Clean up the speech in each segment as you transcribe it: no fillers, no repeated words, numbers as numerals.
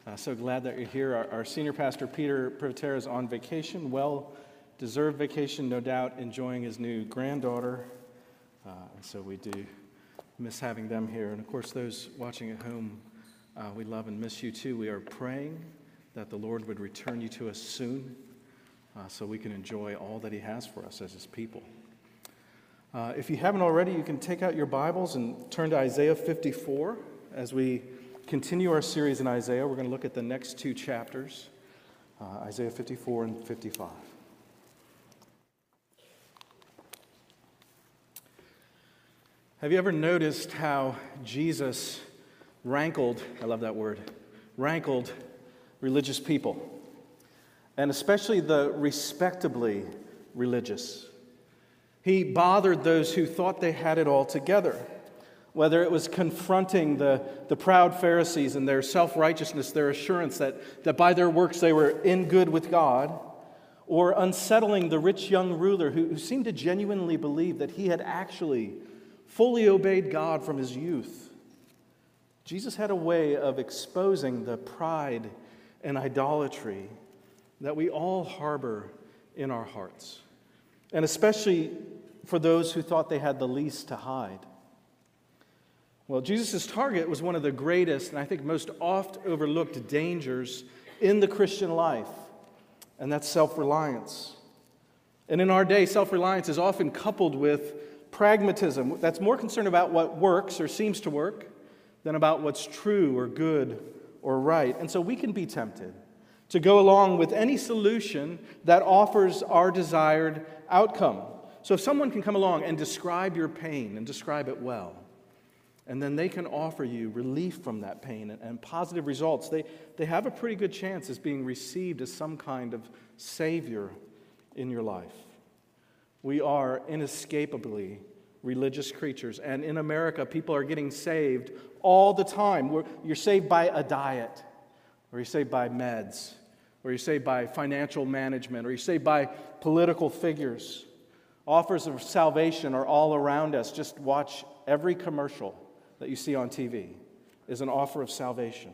So glad that you're here. Our senior pastor, Peter Privatera, is on vacation, well-deserved vacation, no doubt, enjoying his new granddaughter. And so we do miss having them here. And of course, those watching at home, we love and miss you too. We are praying that the Lord would return you to us soon so we can enjoy all that he has for us as his people. If you haven't already, you can take out your Bibles and turn to Isaiah 54 as we continue our series in Isaiah. We're going to look at the next two chapters, Isaiah 54 and 55. Have you ever noticed how Jesus rankled, I love that word, rankled religious people, and especially the respectably religious? He bothered those who thought they had it all together. Whether it was confronting the proud Pharisees and their self-righteousness, their assurance that by their works they were in good with God, or unsettling the rich young ruler who seemed to genuinely believe that he had actually fully obeyed God from his youth. Jesus had a way of exposing the pride and idolatry that we all harbor in our hearts, and especially for those who thought they had the least to hide. Well, Jesus' target was one of the greatest and I think most oft overlooked dangers in the Christian life, and that's self-reliance. And in our day, self-reliance is often coupled with pragmatism that's more concerned about what works or seems to work than about what's true or good or right. And so we can be tempted to go along with any solution that offers our desired outcome. So if someone can come along and describe your pain and describe it well, and then they can offer you relief from that pain and positive results, they have a pretty good chance as being received as some kind of savior in your life. We are inescapably religious creatures, and in America, people are getting saved all the time. You're saved by a diet, or you're saved by meds, or you're saved by financial management, or you're saved by political figures. Offers of salvation are all around us. Just watch every commercial that you see on TV is an offer of salvation.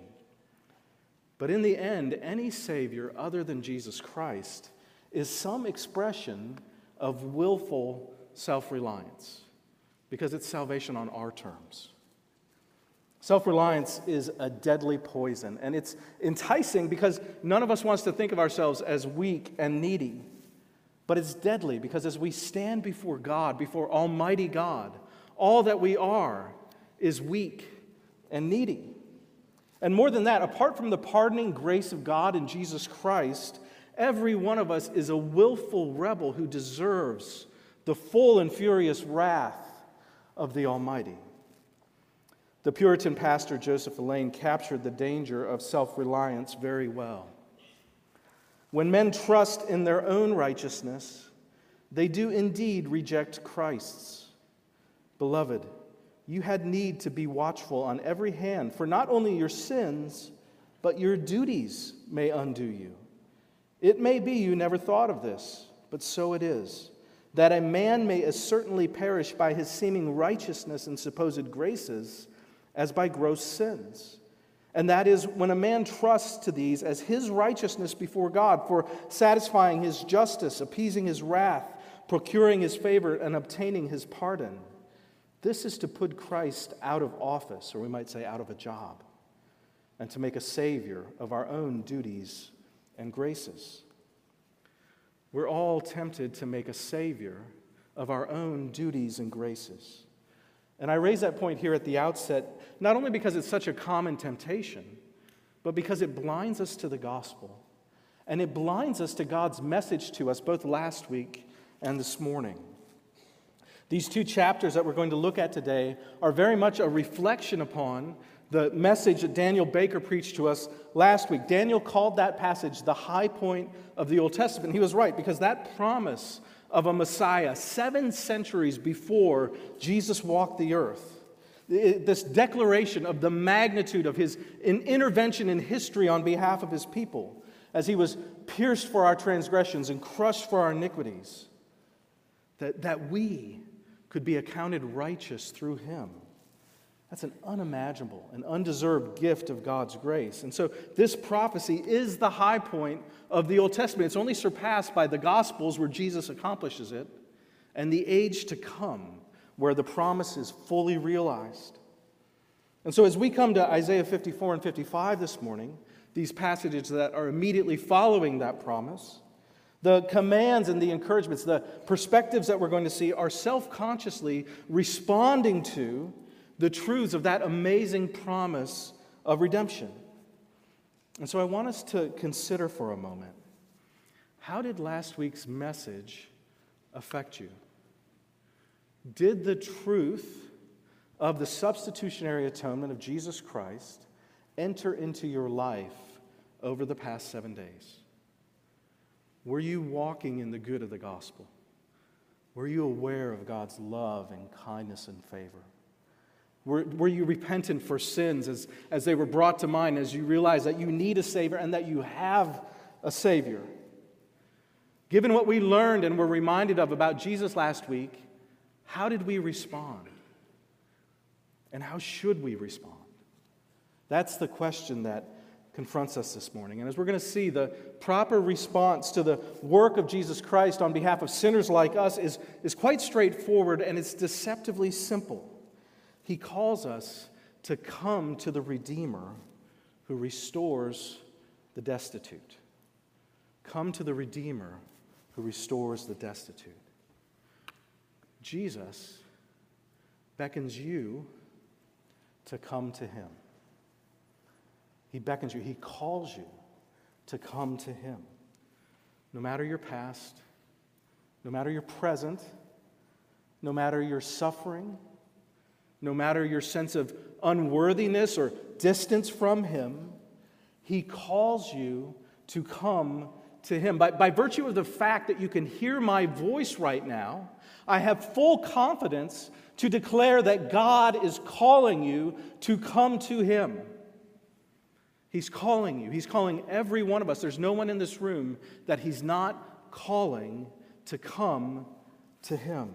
But in the end, any Savior other than Jesus Christ is some expression of willful self-reliance, because it's salvation on our terms. Self-reliance is a deadly poison, and it's enticing because none of us wants to think of ourselves as weak and needy. But it's deadly because as we stand before God, before Almighty God, all that we are is weak and needy. And more than that, apart from the pardoning grace of God in Jesus Christ, every one of us is a willful rebel who deserves the full and furious wrath of the Almighty. The Puritan pastor Joseph Alleine captured the danger of self-reliance very well. When men trust in their own righteousness, they do indeed reject Christ's. Beloved, you had need to be watchful on every hand, for not only your sins, but your duties may undo you. It may be you never thought of this, but so it is, that a man may as certainly perish by his seeming righteousness and supposed graces as by gross sins. And that is when a man trusts to these as his righteousness before God for satisfying his justice, appeasing his wrath, procuring his favor, and obtaining his pardon. This is to put Christ out of office, or we might say out of a job, and to make a savior of our own duties and graces. We're all tempted to make a savior of our own duties and graces. And I raise that point here at the outset, not only because it's such a common temptation, but because it blinds us to the gospel. And it blinds us to God's message to us both last week and this morning. These two chapters that we're going to look at today are very much a reflection upon the message that Daniel Baker preached to us last week. Daniel called that passage the high point of the Old Testament. He was right, because that promise of a Messiah 7 centuries before Jesus walked the earth, this declaration of the magnitude of his intervention in history on behalf of his people, as he was pierced for our transgressions and crushed for our iniquities, that we could be accounted righteous through him. That's an unimaginable and undeserved gift of God's grace. And so this prophecy is the high point of the Old Testament. It's only surpassed by the Gospels where Jesus accomplishes it, and the age to come where the promise is fully realized. And so as we come to Isaiah 54 and 55 this morning, these passages that are immediately following that promise, the commands and the encouragements, the perspectives that we're going to see are self-consciously responding to the truths of that amazing promise of redemption. And so I want us to consider for a moment, how did last week's message affect you? Did the truth of the substitutionary atonement of Jesus Christ enter into your life over the past 7 days? Were you walking in the good of the gospel? Were you aware of God's love and kindness and favor? Were you repentant for sins as they were brought to mind, as you realized that you need a Savior and that you have a Savior? Given what we learned and were reminded of about Jesus last week, how did we respond? And how should we respond? That's the question that confronts us this morning. And as we're going to see, the proper response to the work of Jesus Christ on behalf of sinners like us is quite straightforward, and it's deceptively simple. He calls us to come to the Redeemer who restores the destitute. Come to the Redeemer who restores the destitute. Jesus beckons you to come to Him. He beckons you, He calls you to come to Him. No matter your past, no matter your present, no matter your suffering, no matter your sense of unworthiness or distance from Him, He calls you to come to Him. By virtue of the fact that you can hear my voice right now, I have full confidence to declare that God is calling you to come to Him. He's calling you. He's calling every one of us. There's no one in this room that He's not calling to come to Him.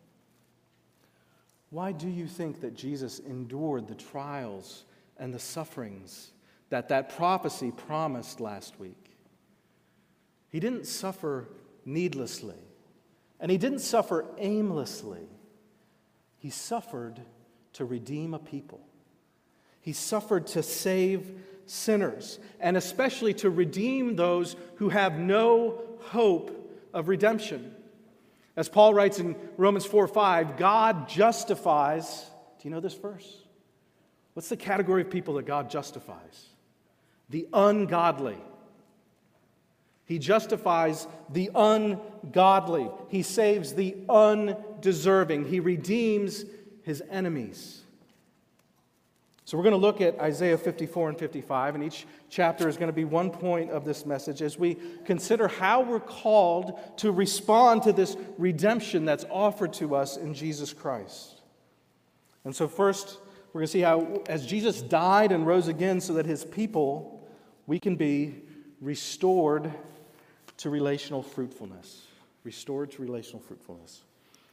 Why do you think that Jesus endured the trials and the sufferings that prophecy promised last week? He didn't suffer needlessly, and He didn't suffer aimlessly. He suffered to redeem a people. He suffered to save sinners, and especially to redeem those who have no hope of redemption. As Paul writes in Romans 4:5, God justifies, do you know this verse? What's the category of people that God justifies? The ungodly. He justifies the ungodly. He saves the undeserving. He redeems His enemies. So we're going to look at Isaiah 54 and 55, and each chapter is going to be one point of this message as we consider how we're called to respond to this redemption that's offered to us in Jesus Christ. And so first, we're going to see how, as Jesus died and rose again so that His people, we can be restored to relational fruitfulness. Restored to relational fruitfulness.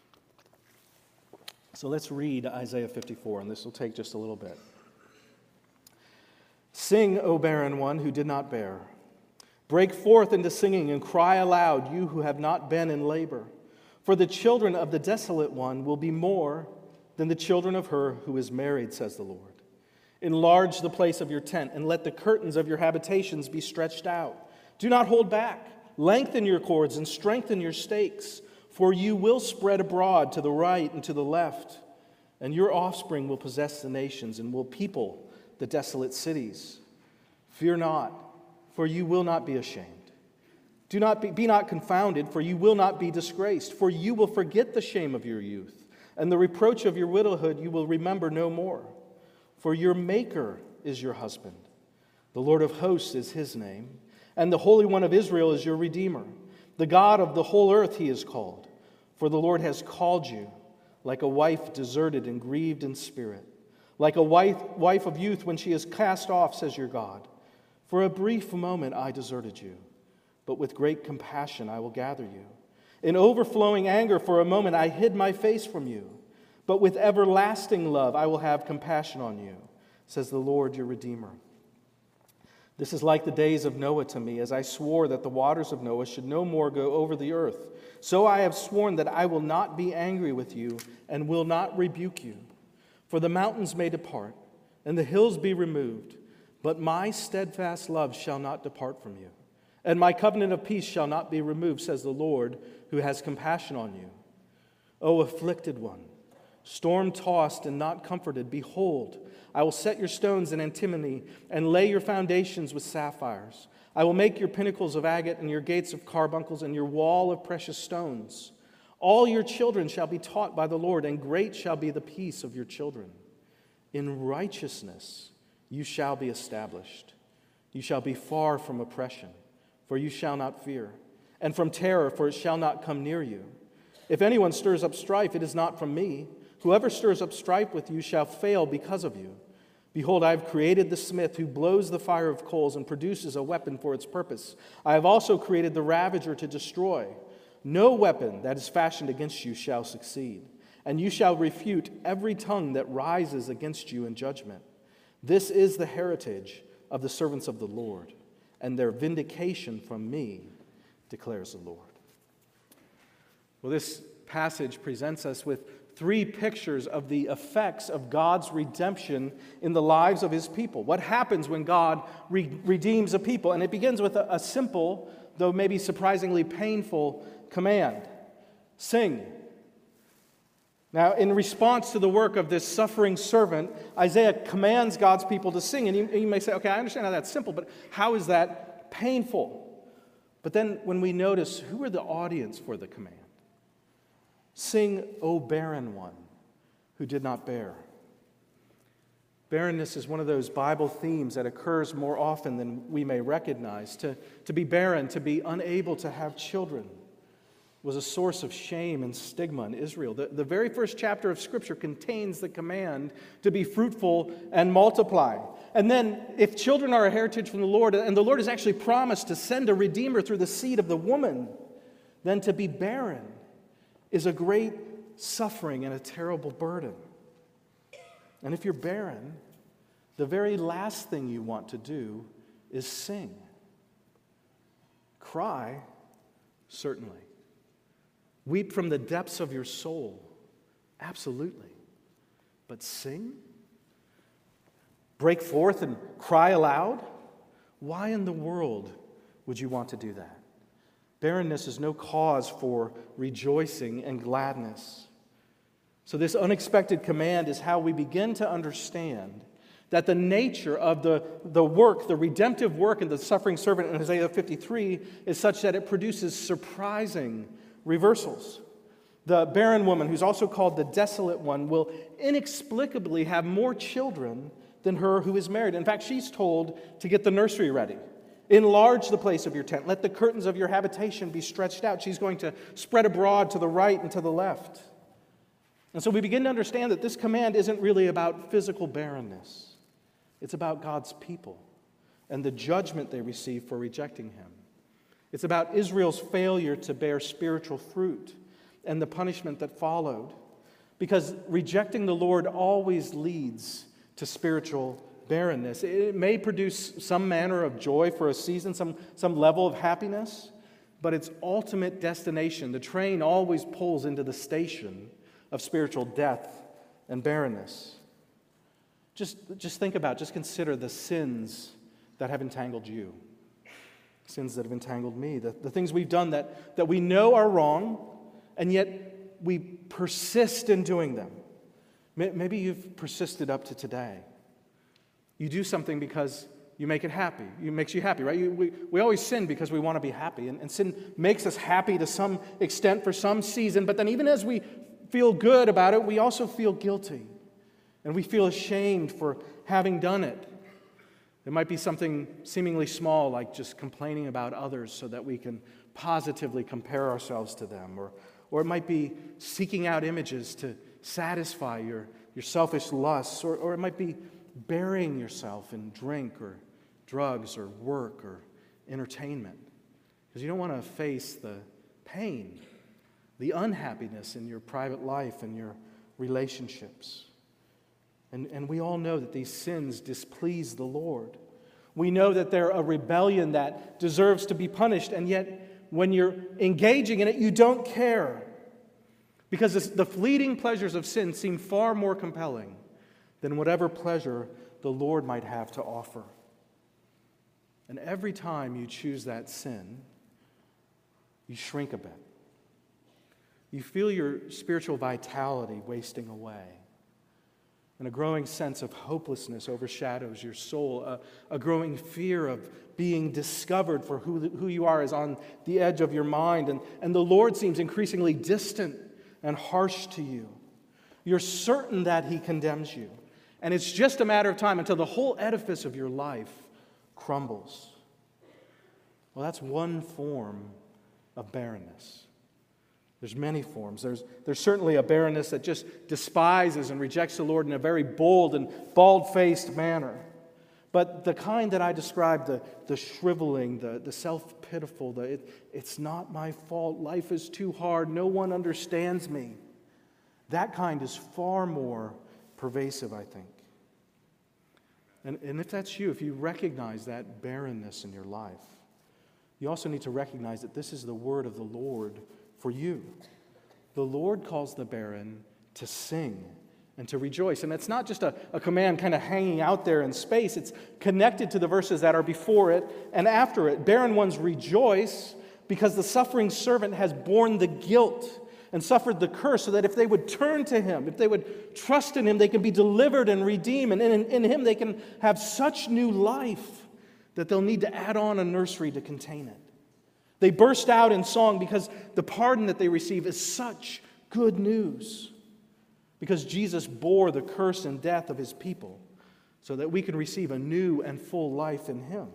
So let's read Isaiah 54, and this will take just a little bit. Sing, O barren one who did not bear. Break forth into singing and cry aloud, you who have not been in labor. For the children of the desolate one will be more than the children of her who is married, says the Lord. Enlarge the place of your tent, and let the curtains of your habitations be stretched out. Do not hold back. Lengthen your cords and strengthen your stakes, for you will spread abroad to the right and to the left, and your offspring will possess the nations and will people the desolate cities. Fear not, for you will not be ashamed. Be not confounded, for you will not be disgraced. For you will forget the shame of your youth, and the reproach of your widowhood you will remember no more. For your Maker is your husband. The Lord of hosts is His name, and the Holy One of Israel is your Redeemer. The God of the whole earth He is called. For the Lord has called you like a wife deserted and grieved in spirit. Like a wife of youth when she is cast off, says your God. For a brief moment I deserted you, but with great compassion I will gather you. In overflowing anger for a moment I hid my face from you. but with everlasting love I will have compassion on you, says the Lord your Redeemer. This is like the days of Noah to me, as I swore that the waters of Noah should no more go over the earth. So I have sworn that I will not be angry with you and will not rebuke you. For the mountains may depart, and the hills be removed, but my steadfast love shall not depart from you, and my covenant of peace shall not be removed, says the Lord, who has compassion on you. O afflicted one, storm-tossed and not comforted, behold, I will set your stones in antimony and lay your foundations with sapphires. I will make your pinnacles of agate and your gates of carbuncles and your wall of precious stones. All your children shall be taught by the Lord, and great shall be the peace of your children. In righteousness you shall be established. You shall be far from oppression, for you shall not fear, and from terror, for it shall not come near you. If anyone stirs up strife, it is not from me. Whoever stirs up strife with you shall fail because of you. Behold, I have created the smith who blows the fire of coals and produces a weapon for its purpose. I have also created the ravager to destroy. No weapon that is fashioned against you shall succeed, and you shall refute every tongue that rises against you in judgment. This is the heritage of the servants of the Lord, and their vindication from me, declares the Lord. Well, this passage presents us with three pictures of the effects of God's redemption in the lives of his people. What happens when God redeems a people? And it begins with a simple, though maybe surprisingly painful, command. Sing. Now, in response to the work of this suffering servant, Isaiah commands God's people to sing. And you may say, okay, I understand how that's simple, but how is that painful? But then when we notice, who are the audience for the command? Sing, O barren one who did not bear. Barrenness is one of those Bible themes that occurs more often than we may recognize. To be barren, to be unable to have children, was a source of shame and stigma in Israel. The very first chapter of Scripture contains the command to be fruitful and multiply. And then, if children are a heritage from the Lord, and the Lord has actually promised to send a Redeemer through the seed of the woman, then to be barren is a great suffering and a terrible burden. And if you're barren, the very last thing you want to do is sing. Cry, certainly. Weep from the depths of your soul, absolutely. But sing? Break forth and cry aloud? Why in the world would you want to do that? Barrenness is no cause for rejoicing and gladness. So this unexpected command is how we begin to understand that the nature of the work, the redemptive work in the suffering servant in Isaiah 53 is such that it produces surprising reversals. The barren woman, who's also called the desolate one, will inexplicably have more children than her who is married. In fact, she's told to get the nursery ready. Enlarge the place of your tent. Let the curtains of your habitation be stretched out. She's going to spread abroad to the right and to the left. And so we begin to understand that this command isn't really about physical barrenness. It's about God's people and the judgment they receive for rejecting him. It's about Israel's failure to bear spiritual fruit and the punishment that followed. Because rejecting the Lord always leads to spiritual barrenness. It may produce some manner of joy for a season, some level of happiness, but its ultimate destination, the train always pulls into the station of spiritual death and barrenness. Just consider the sins that have entangled you, sins that have entangled me, the things we've done that we know are wrong, and yet we persist in doing them. Maybe you've persisted up to today. You do something because you make it happy. It makes you happy, right? We always sin because we want to be happy. And sin makes us happy to some extent for some season. But then even as we feel good about it, we also feel guilty. And we feel ashamed for having done it. It might be something seemingly small, like just complaining about others so that we can positively compare ourselves to them. Or it might be seeking out images to satisfy your selfish lusts. Or it might be burying yourself in drink or drugs or work or entertainment because you don't want to face the pain, the unhappiness in your private life and your relationships. And we all know that these sins displease the Lord. We know that they're a rebellion that deserves to be punished, and yet when you're engaging in it, you don't care. Because the fleeting pleasures of sin seem far more compelling than whatever pleasure the Lord might have to offer. And every time you choose that sin, you shrink a bit. You feel your spiritual vitality wasting away. And a growing sense of hopelessness overshadows your soul. A growing fear of being discovered for who you are is on the edge of your mind. And the Lord seems increasingly distant and harsh to you. You're certain that He condemns you. And it's just a matter of time until the whole edifice of your life crumbles. Well, that's one form of barrenness. There's many forms. There's certainly a barrenness that just despises and rejects the Lord in a very bold and bald-faced manner. But the kind that I described, the shriveling, the self-pitiful, it's not my fault, life is too hard, no one understands me. That kind is far more pervasive, I think. And if that's you, if you recognize that barrenness in your life, you also need to recognize that this is the word of the Lord for you. The Lord calls the barren to sing and to rejoice. And it's not just a command kind of hanging out there in space. It's connected to the verses that are before it and after it. Barren ones rejoice because the suffering servant has borne the guilt and suffered the curse, so that if they would turn to Him, if they would trust in Him, they can be delivered and redeemed. And in Him they can have such new life that they'll need to add on a nursery to contain it. They burst out in song because the pardon that they receive is such good news. Because Jesus bore the curse and death of His people so that we can receive a new and full life in Him.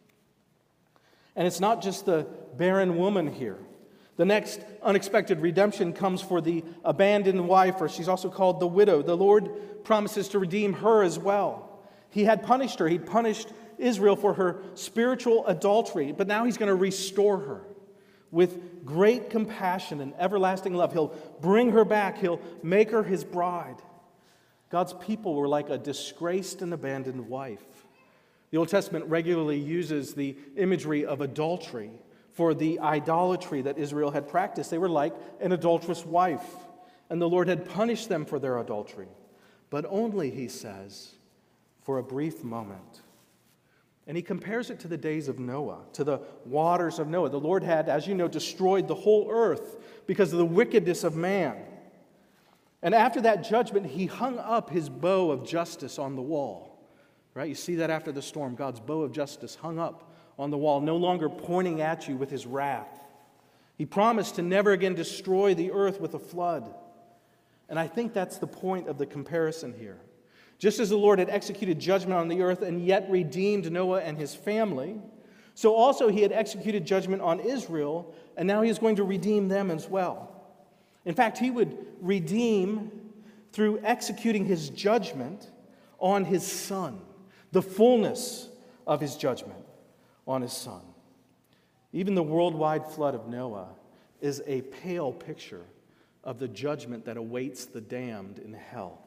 And it's not just the barren woman here. The next unexpected redemption comes for the abandoned wife, or she's also called the widow. The Lord promises to redeem her as well. He had punished her. He'd punished Israel for her spiritual adultery, but now He's going to restore her with great compassion and everlasting love. He'll bring her back. He'll make her His bride. God's people were like a disgraced and abandoned wife. The Old Testament regularly uses the imagery of adultery for the idolatry that Israel had practiced. They were like an adulterous wife, and the Lord had punished them for their adultery, but only, He says, for a brief moment. And He compares it to the days of Noah, to the waters of Noah. The Lord had, as you know, destroyed the whole earth because of the wickedness of man. And after that judgment, He hung up His bow of justice on the wall. Right? You see that after the storm, God's bow of justice hung up on the wall, no longer pointing at you with His wrath. He promised to never again destroy the earth with a flood. And I think that's the point of the comparison here. Just as the Lord had executed judgment on the earth and yet redeemed Noah and his family, so also He had executed judgment on Israel, and now He is going to redeem them as well. In fact, He would redeem through executing His judgment on His Son, the fullness of His judgment on His Son. Even the worldwide flood of Noah is a pale picture of the judgment that awaits the damned in hell.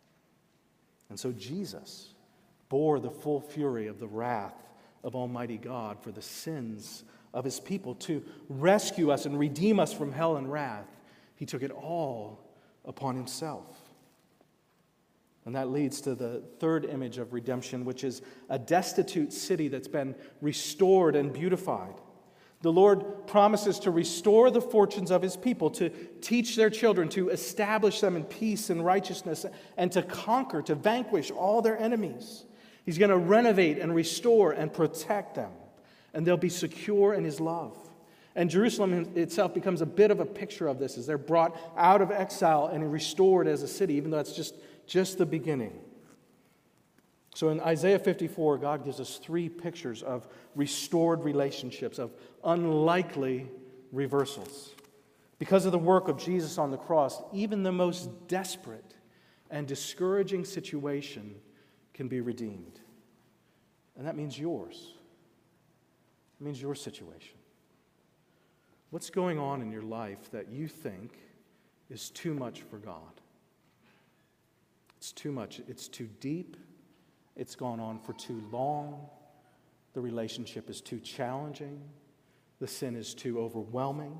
And so Jesus bore the full fury of the wrath of Almighty God for the sins of His people to rescue us and redeem us from hell and wrath. He took it all upon Himself. And that leads to the third image of redemption, which is a destitute city that's been restored and beautified. The Lord promises to restore the fortunes of His people, to teach their children, to establish them in peace and righteousness, and to conquer, to vanquish all their enemies. He's going to renovate and restore and protect them, and they'll be secure in His love. And Jerusalem itself becomes a bit of a picture of this as they're brought out of exile and restored as a city, even though it's just the beginning. So in Isaiah 54, God gives us three pictures of restored relationships, of unlikely reversals. Because of the work of Jesus on the cross, even the most desperate and discouraging situation can be redeemed. And that means yours. It means your situation. What's going on in your life that you think is too much for God? It's too much. It's too deep. It's gone on for too long. The relationship is too challenging. The sin is too overwhelming.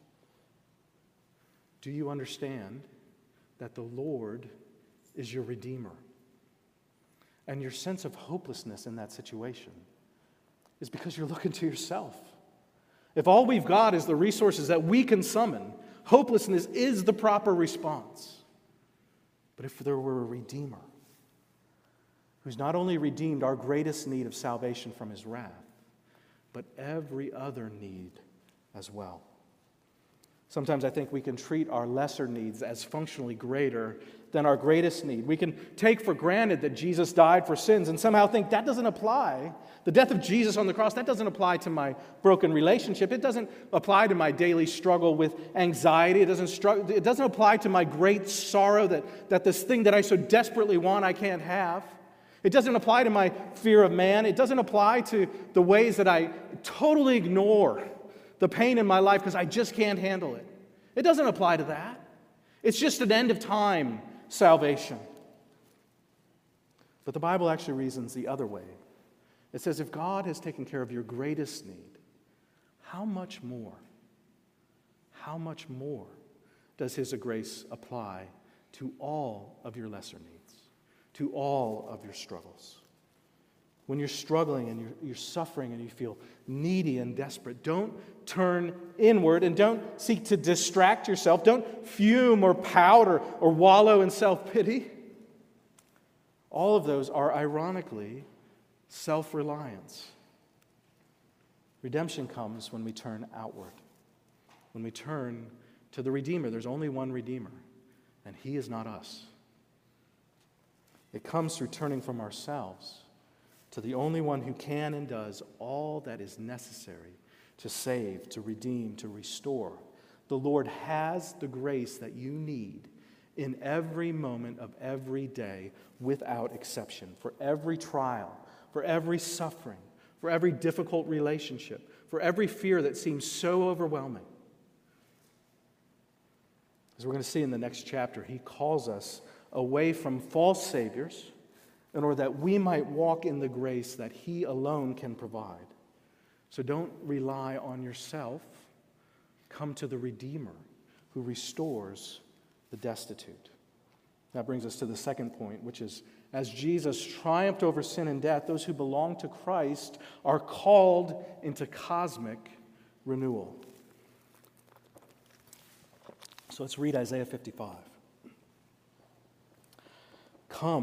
Do you understand that the Lord is your Redeemer? And your sense of hopelessness in that situation is because you're looking to yourself. If all we've got is the resources that we can summon, hopelessness is the proper response. But if there were a Redeemer who's not only redeemed our greatest need of salvation from his wrath, but every other need as well. Sometimes I think we can treat our lesser needs as functionally greater than our greatest need. We can take for granted that Jesus died for sins and somehow think that doesn't apply. The death of Jesus on the cross, that doesn't apply to my broken relationship. It doesn't apply to my daily struggle with anxiety. It doesn't apply to my great sorrow that this thing that I so desperately want I can't have. It doesn't apply to my fear of man. It doesn't apply to the ways that I totally ignore the pain in my life because I just can't handle it. It doesn't apply to that. It's just an end of time salvation. But the Bible actually reasons the other way. It says, if God has taken care of your greatest need, how much more does his grace apply to all of your lesser needs, to all of your struggles? When you're struggling and you're suffering and you feel needy and desperate, don't turn inward and don't seek to distract yourself. Don't fume or pout or wallow in self-pity. All of those are ironically self-reliance. Redemption comes when we turn outward, when we turn to the Redeemer. There's only one Redeemer, and he is not us. It comes through turning from ourselves to the only one who can and does all that is necessary to save, to redeem, to restore. The Lord has the grace that you need in every moment of every day without exception, for every trial, for every suffering, for every difficult relationship, for every fear that seems so overwhelming. As we're going to see in the next chapter, he calls us away from false saviors in order that we might walk in the grace that he alone can provide. So don't rely on yourself. Come to the Redeemer who restores the destitute. That brings us to the second point, which is, as Jesus triumphed over sin and death, those who belong to Christ are called into cosmic renewal. So let's read Isaiah 55. Come,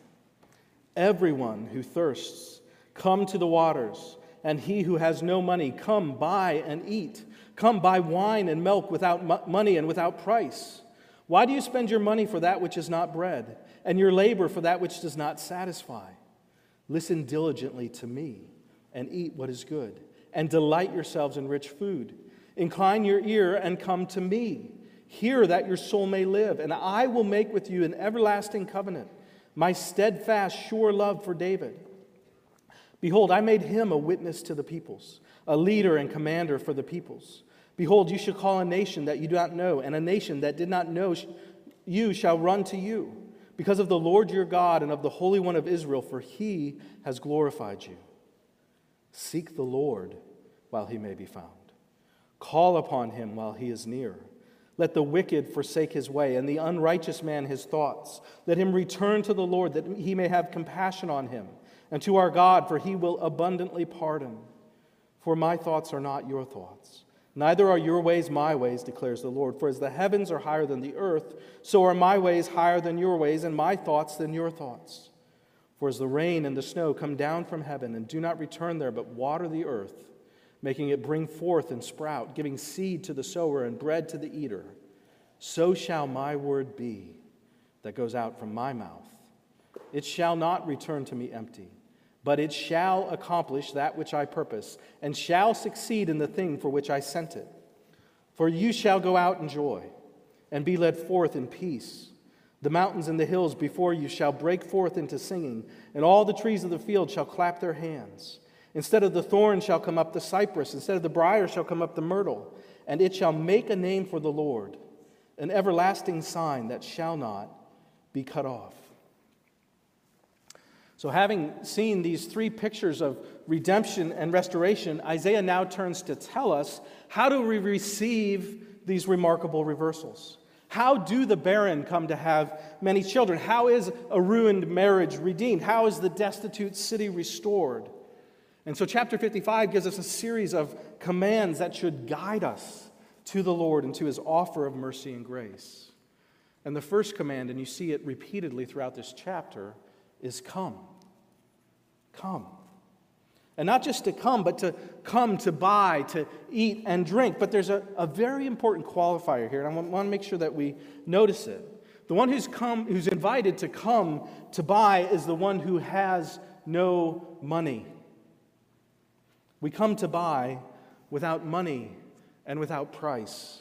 everyone who thirsts, come to the waters, and he who has no money, come buy and eat. Come buy wine and milk without money and without price. Why do you spend your money for that which is not bread, and your labor for that which does not satisfy? Listen diligently to me, and eat what is good, and delight yourselves in rich food. Incline your ear and come to me. Hear that your soul may live, and I will make with you an everlasting covenant, my steadfast, sure love for David. Behold, I made him a witness to the peoples, a leader and commander for the peoples. Behold, you shall call a nation that you do not know, and a nation that did not know you shall run to you, because of the Lord your God and of the Holy One of Israel, for he has glorified you. Seek the Lord while he may be found. Call upon him while he is near. Let the wicked forsake his way, and the unrighteous man his thoughts. Let him return to the Lord, that he may have compassion on him, and to our God, for he will abundantly pardon. For my thoughts are not your thoughts, neither are your ways my ways, declares the Lord. For as the heavens are higher than the earth, so are my ways higher than your ways, and my thoughts than your thoughts. For as the rain and the snow come down from heaven, and do not return there, but water the earth, making it bring forth and sprout, giving seed to the sower and bread to the eater, so shall my word be that goes out from my mouth. It shall not return to me empty, but it shall accomplish that which I purpose, and shall succeed in the thing for which I sent it. For you shall go out in joy, and be led forth in peace. The mountains and the hills before you shall break forth into singing, and all the trees of the field shall clap their hands. Instead of the thorn shall come up the cypress, instead of the briar shall come up the myrtle, and it shall make a name for the Lord, an everlasting sign that shall not be cut off. So having seen these three pictures of redemption and restoration, Isaiah now turns to tell us, how do we receive these remarkable reversals? How do the barren come to have many children? How is a ruined marriage redeemed? How is the destitute city restored? And so chapter 55 gives us a series of commands that should guide us to the Lord and to his offer of mercy and grace. And the first command, and you see it repeatedly throughout this chapter, is come. Come. And not just to come, but to come to buy, to eat and drink. But there's a very important qualifier here, and I want to make sure that we notice it. The one who's invited to come to buy is the one who has no money. We come to buy without money and without price.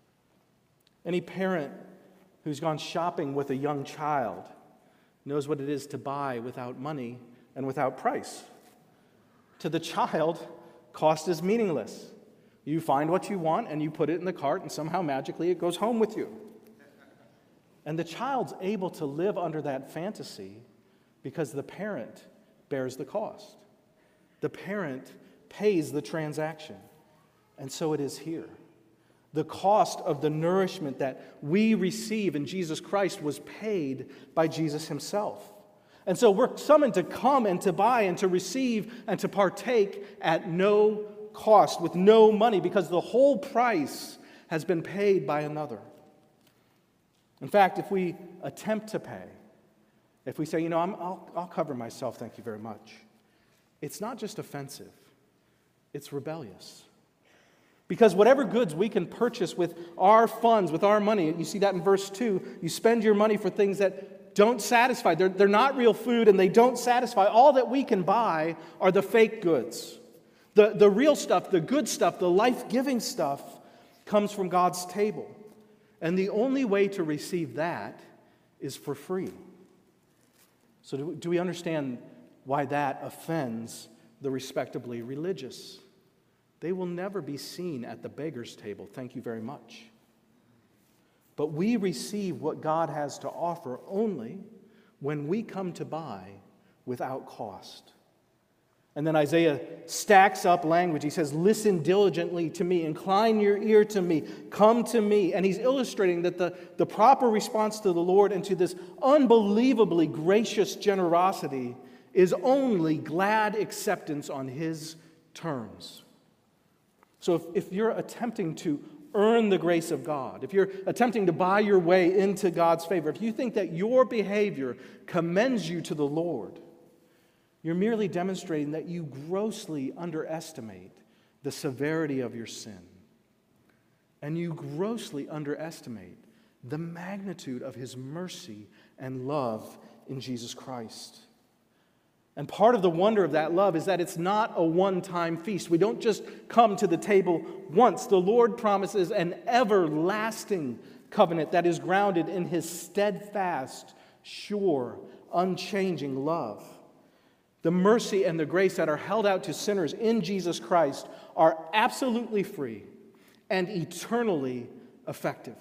Any parent who's gone shopping with a young child knows what it is to buy without money and without price. To the child, cost is meaningless. You find what you want and you put it in the cart, and somehow magically it goes home with you. And the child's able to live under that fantasy because the parent bears the cost. The parent pays the transaction. And so it is here. The cost of the nourishment that we receive in Jesus Christ was paid by Jesus himself. And so we're summoned to come and to buy and to receive and to partake at no cost, with no money, because the whole price has been paid by another. In fact, if we attempt to pay, if we say, I'll cover myself, thank you very much, it's not just offensive, it's rebellious. Because whatever goods we can purchase with our funds, with our money, you see that in verse 2, you spend your money for things that don't satisfy. They're not real food and they don't satisfy. All that we can buy are the fake goods. The real stuff, the good stuff, the life-giving stuff comes from God's table. And the only way to receive that is for free. So do we understand why that offends the respectably religious? They will never be seen at the beggar's table. Thank you very much. But we receive what God has to offer only when we come to buy without cost. And then Isaiah stacks up language. He says, listen diligently to me, incline your ear to me, come to me. And he's illustrating that the proper response to the Lord and to this unbelievably gracious generosity is only glad acceptance on his terms. So if you're attempting to earn the grace of God, if you're attempting to buy your way into God's favor, if you think that your behavior commends you to the Lord, you're merely demonstrating that you grossly underestimate the severity of your sin. And you grossly underestimate the magnitude of his mercy and love in Jesus Christ. And part of the wonder of that love is that it's not a one-time feast. We don't just come to the table once. The Lord promises an everlasting covenant that is grounded in his steadfast, sure, unchanging love. The mercy and the grace that are held out to sinners in Jesus Christ are absolutely free and eternally effective.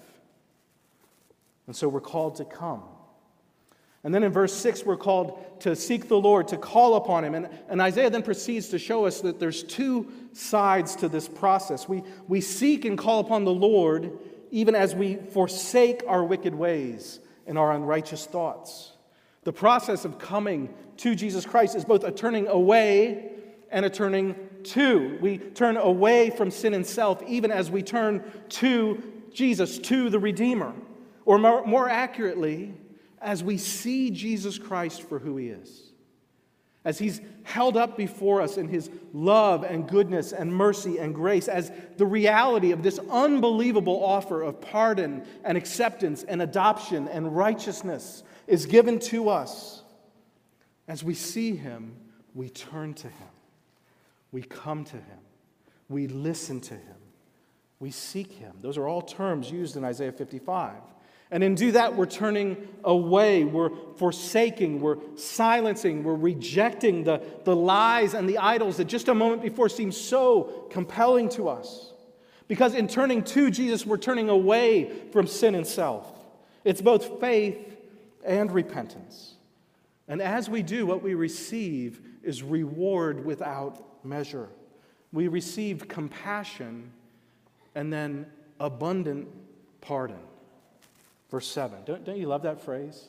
And so we're called to come. And then in verse 6, we're called to seek the Lord, to call upon him. And Isaiah then proceeds to show us that there's two sides to this process. We seek and call upon the Lord even as we forsake our wicked ways and our unrighteous thoughts. The process of coming to Jesus Christ is both a turning away and a turning to. We turn away from sin and self even as we turn to Jesus, to the Redeemer. Or more accurately, as we see Jesus Christ for who he is, as he's held up before us in his love and goodness and mercy and grace, as the reality of this unbelievable offer of pardon and acceptance and adoption and righteousness is given to us. As we see him, we turn to him. We come to him. We listen to him. We seek him. Those are all terms used in Isaiah 55. And in do that, we're turning away, we're forsaking, we're silencing, we're rejecting the lies and the idols that just a moment before seemed so compelling to us. Because in turning to Jesus, we're turning away from sin and self. It's both faith and repentance. And as we do, what we receive is reward without measure. We receive compassion and then abundant pardon. Verse 7. Don't you love that phrase?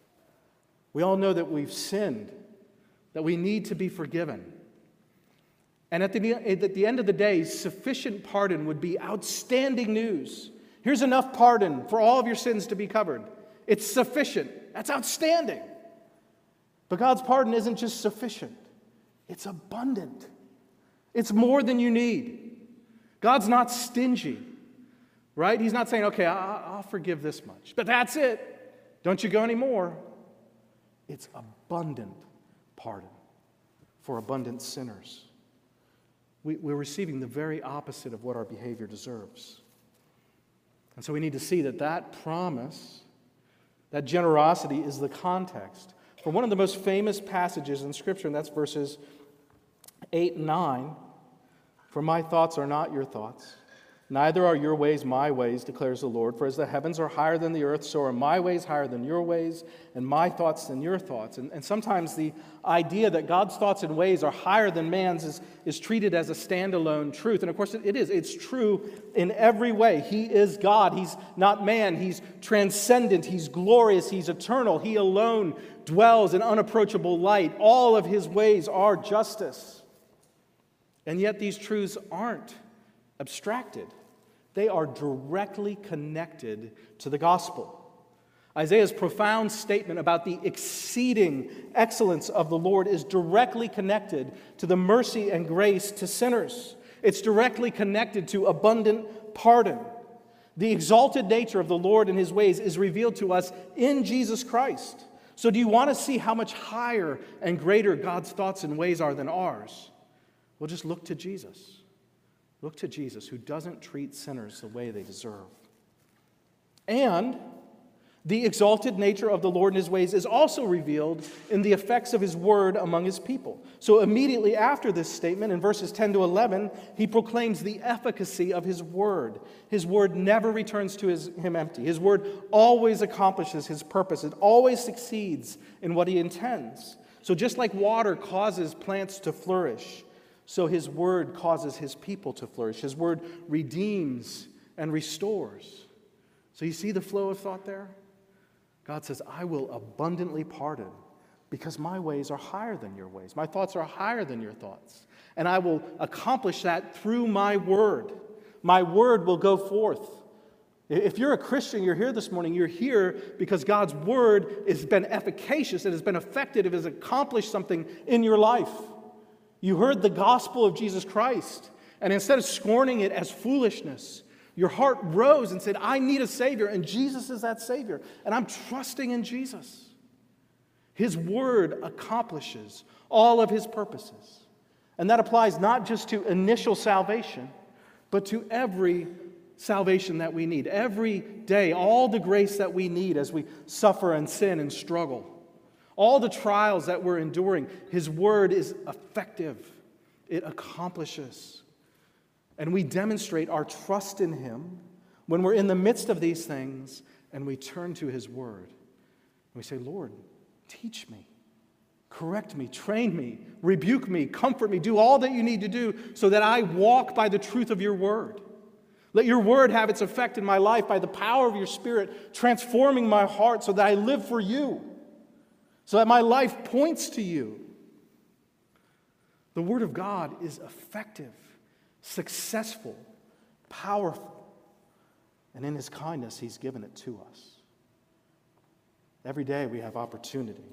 We all know that we've sinned, that we need to be forgiven. And at the end of the day, sufficient pardon would be outstanding news. Here's enough pardon for all of your sins to be covered. It's sufficient. That's outstanding. But God's pardon isn't just sufficient. It's abundant. It's more than you need. God's not stingy, right? He's not saying, okay, I'll forgive this much, but that's it. Don't you go anymore. It's abundant pardon for abundant sinners. We're receiving the very opposite of what our behavior deserves. And so we need to see that promise, that generosity is the context for one of the most famous passages in Scripture, and that's verses 8 and 9. For my thoughts are not your thoughts, neither are your ways my ways, declares the Lord. For as the heavens are higher than the earth, so are my ways higher than your ways, and my thoughts than your thoughts. And sometimes the idea that God's thoughts and ways are higher than man's is treated as a standalone truth. And of course it is. It's true in every way. He is God. He's not man. He's transcendent. He's glorious. He's eternal. He alone dwells in unapproachable light. All of his ways are justice. And yet these truths aren't abstracted. They are directly connected to the gospel. Isaiah's profound statement about the exceeding excellence of the Lord is directly connected to the mercy and grace to sinners. It's directly connected to abundant pardon. The exalted nature of the Lord and his ways is revealed to us in Jesus Christ. So do you want to see how much higher and greater God's thoughts and ways are than ours? Well, just look to Jesus. Look to Jesus, who doesn't treat sinners the way they deserve. And the exalted nature of the Lord and his ways is also revealed in the effects of his word among his people. So immediately after this statement, in verses 10 to 11, he proclaims the efficacy of his word. His word never returns to him empty. His word always accomplishes his purpose. It always succeeds in what he intends. So just like water causes plants to flourish, so his word causes his people to flourish. His word redeems and restores. So you see the flow of thought there? God says, I will abundantly pardon because my ways are higher than your ways. My thoughts are higher than your thoughts. And I will accomplish that through my word. My word will go forth. If you're a Christian, you're here this morning, you're here because God's word has been efficacious, it has been effective, it has accomplished something in your life. You heard the gospel of Jesus Christ, and instead of scorning it as foolishness, your heart rose and said, I need a Savior, and Jesus is that Savior, and I'm trusting in Jesus. His word accomplishes all of his purposes, and that applies not just to initial salvation, but to every salvation that we need. Every day, all the grace that we need as we suffer and sin and struggle. All the trials that we're enduring, his word is effective. It accomplishes. And we demonstrate our trust in him when we're in the midst of these things and we turn to his word. And we say, Lord, teach me, correct me, train me, rebuke me, comfort me, do all that you need to do so that I walk by the truth of your word. Let your word have its effect in my life by the power of your Spirit, transforming my heart so that I live for you. So that my life points to you. The Word of God is effective, successful, powerful, and in his kindness, he's given it to us. Every day we have opportunity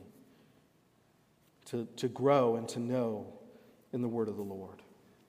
to grow and to know in the word of the Lord.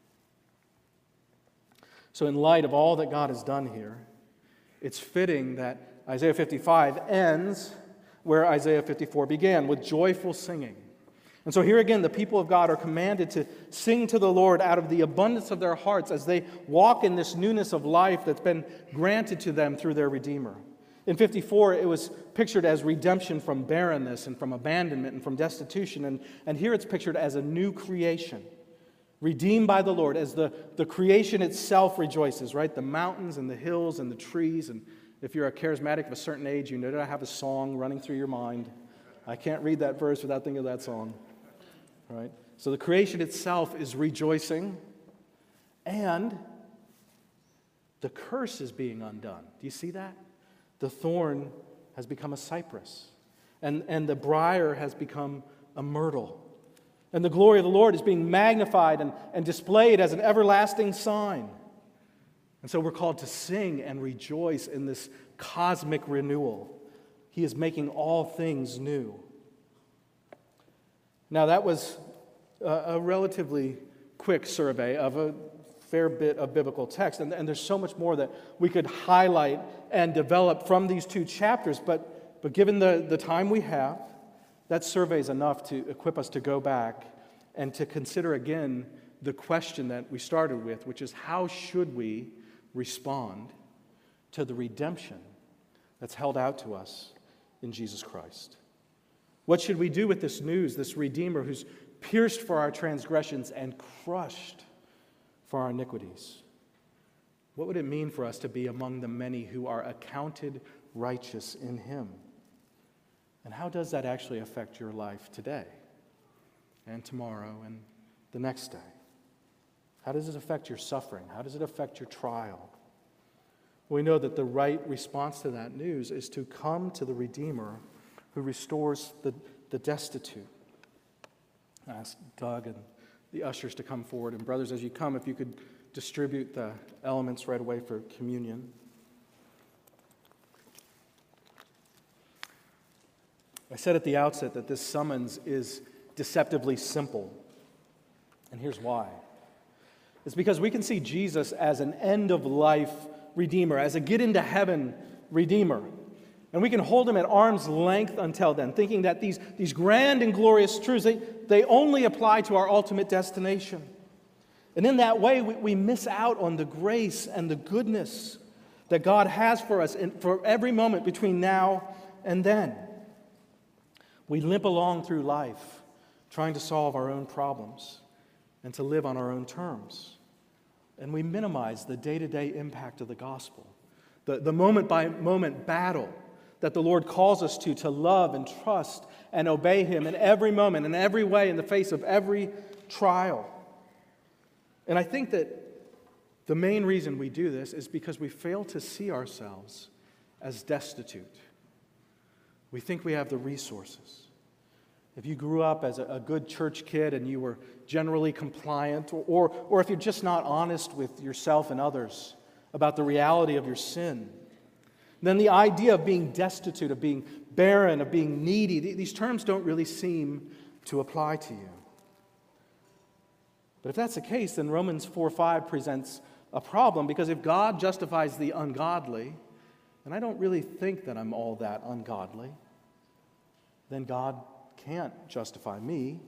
So in light of all that God has done here, it's fitting that Isaiah 55 ends where Isaiah 54 began, with joyful singing. And so here again, the people of God are commanded to sing to the Lord out of the abundance of their hearts as they walk in this newness of life that's been granted to them through their Redeemer. In 54, it was pictured as redemption from barrenness and from abandonment and from destitution. And here it's pictured as a new creation, redeemed by the Lord, as the creation itself rejoices, right? The mountains and the hills and the trees. And if you're a charismatic of a certain age, you know that I have a song running through your mind. I can't read that verse without thinking of that song. Right? So the creation itself is rejoicing, and the curse is being undone. Do you see that? The thorn has become a cypress, and the briar has become a myrtle. And the glory of the Lord is being magnified and displayed as an everlasting sign. And so we're called to sing and rejoice in this cosmic renewal. He is making all things new. Now, that was a relatively quick survey of a fair bit of biblical text, and there's so much more that we could highlight and develop from these two chapters, but given the time we have, that survey is enough to equip us to go back and to consider again the question that we started with, which is how should we respond to the redemption that's held out to us in Jesus Christ? What should we do with this news, this Redeemer who's pierced for our transgressions and crushed for our iniquities? What would it mean for us to be among the many who are accounted righteous in Him? And how does that actually affect your life today and tomorrow and the next day? How does it affect your suffering? How does it affect your trial? We know that the right response to that news is to come to the Redeemer who restores the destitute. I ask Doug and the ushers to come forward. And brothers, as you come, if you could distribute the elements right away for communion. I said at the outset that this summons is deceptively simple. And here's why. It's because we can see Jesus as an end-of-life Redeemer, as a get-into-heaven Redeemer. And we can hold Him at arm's length until then, thinking that these grand and glorious truths, they only apply to our ultimate destination. And in that way, we miss out on the grace and the goodness that God has for us for every moment between now and then. We limp along through life trying to solve our own problems and to live on our own terms. And we minimize the day-to-day impact of the gospel, the moment-by-moment battle that the Lord calls us to love and trust and obey Him in every moment, in every way, in the face of every trial. And I think that the main reason we do this is because we fail to see ourselves as destitute. We think we have the resources. If you grew up as a good church kid and you were generally compliant, or if you're just not honest with yourself and others about the reality of your sin, then the idea of being destitute, of being barren, of being needy, these terms don't really seem to apply to you. But if that's the case, then Romans 4:5 presents a problem, because if God justifies the ungodly, and I don't really think that I'm all that ungodly, then God can't justify me.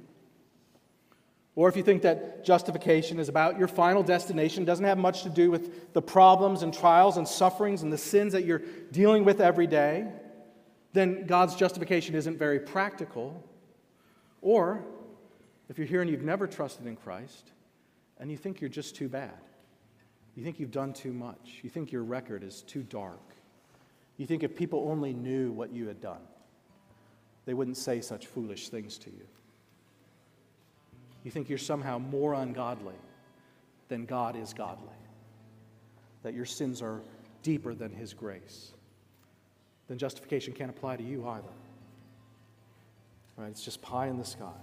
Or if you think that justification is about your final destination, doesn't have much to do with the problems and trials and sufferings and the sins that you're dealing with every day, then God's justification isn't very practical. Or if you're here and you've never trusted in Christ and you think you're just too bad, you think you've done too much, you think your record is too dark, you think if people only knew what you had done, they wouldn't say such foolish things to you. You think you're somehow more ungodly than God is godly, that your sins are deeper than His grace, then justification can't apply to you either. Right? It's just pie in the sky.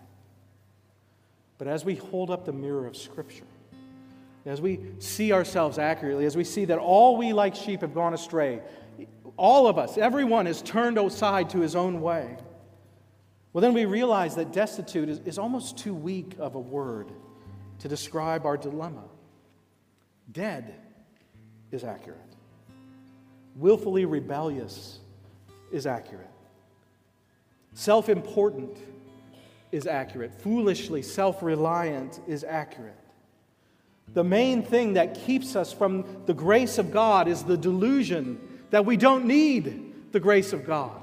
But as we hold up the mirror of Scripture, as we see ourselves accurately, as we see that all we like sheep have gone astray, all of us, everyone is turned aside to his own way, well, then we realize that destitute is almost too weak of a word to describe our dilemma. Dead is accurate. Willfully rebellious is accurate. Self-important is accurate. Foolishly self-reliant is accurate. The main thing that keeps us from the grace of God is the delusion that we don't need the grace of God.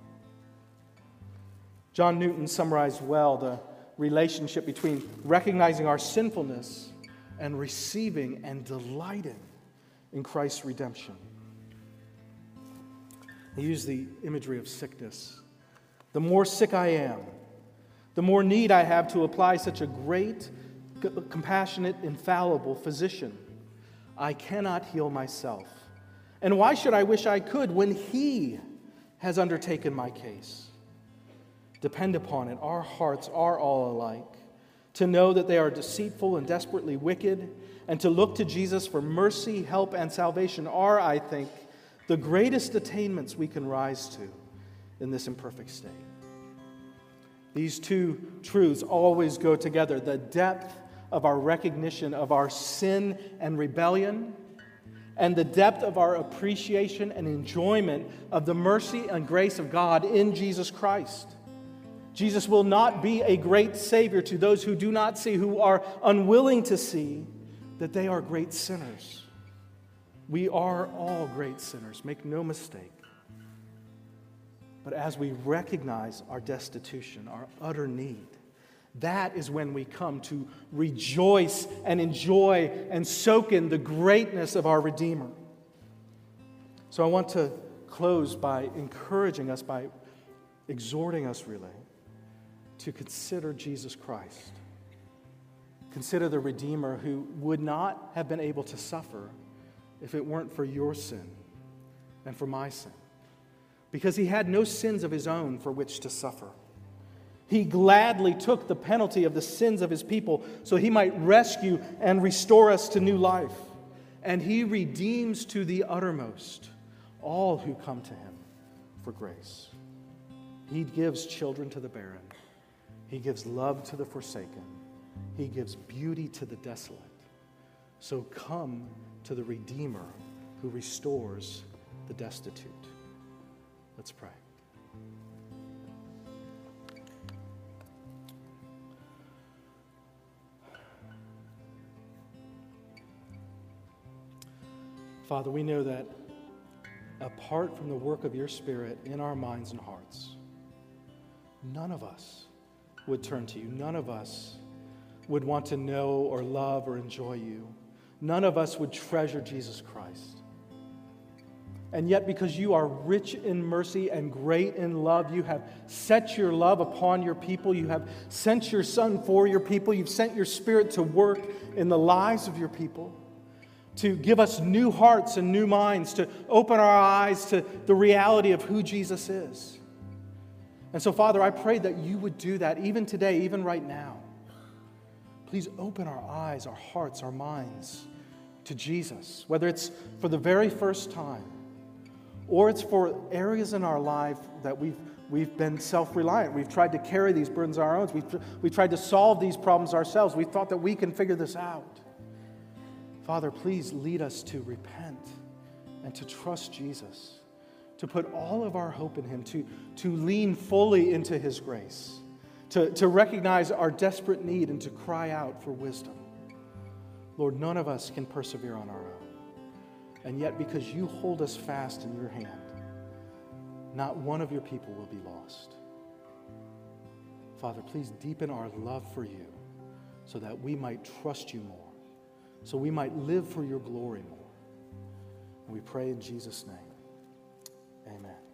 John Newton summarized well the relationship between recognizing our sinfulness and receiving and delighting in Christ's redemption. He used the imagery of sickness. the more sick I am, the more need I have to apply such a great, compassionate, infallible physician. I cannot heal myself. And why should I wish I could when He has undertaken my case? Depend upon it, our hearts are all alike. To know that they are deceitful and desperately wicked, and to look to Jesus for mercy, help, and salvation are, I think, the greatest attainments we can rise to in this imperfect state. These two truths always go together: the depth of our recognition of our sin and rebellion, and the depth of our appreciation and enjoyment of the mercy and grace of God in Jesus Christ. Jesus will not be a great Savior to those who do not see, who are unwilling to see that they are great sinners. We are all great sinners, make no mistake. But as we recognize our destitution, our utter need, that is when we come to rejoice and enjoy and soak in the greatness of our Redeemer. So I want to close by encouraging us, by exhorting us really, to consider Jesus Christ. Consider the Redeemer who would not have been able to suffer if it weren't for your sin and for my sin. Because He had no sins of His own for which to suffer. He gladly took the penalty of the sins of His people so He might rescue and restore us to new life. And He redeems to the uttermost all who come to Him for grace. He gives children to the barren. He gives love to the forsaken. He gives beauty to the desolate. So come to the Redeemer who restores the destitute. Let's pray. Father, we know that apart from the work of your Spirit in our minds and hearts, none of us would turn to you. None of us would want to know or love or enjoy you. None of us would treasure Jesus Christ. And yet, because you are rich in mercy and great in love, you have set your love upon your people. You have sent your Son for your people. You've sent your Spirit to work in the lives of your people, to give us new hearts and new minds, to open our eyes to the reality of who Jesus is. And so, Father, I pray that you would do that even today, even right now. Please open our eyes, our hearts, our minds to Jesus, whether it's for the very first time or it's for areas in our life that we've been self-reliant. We've tried to carry these burdens on our own. We've tried to solve these problems ourselves. We thought that we can figure this out. Father, please lead us to repent and to trust Jesus, to put all of our hope in Him, to lean fully into His grace, to recognize our desperate need and to cry out for wisdom. Lord, none of us can persevere on our own. And yet, because you hold us fast in your hand, not one of your people will be lost. Father, please deepen our love for you so that we might trust you more, so we might live for your glory more. And we pray in Jesus' name. Amen.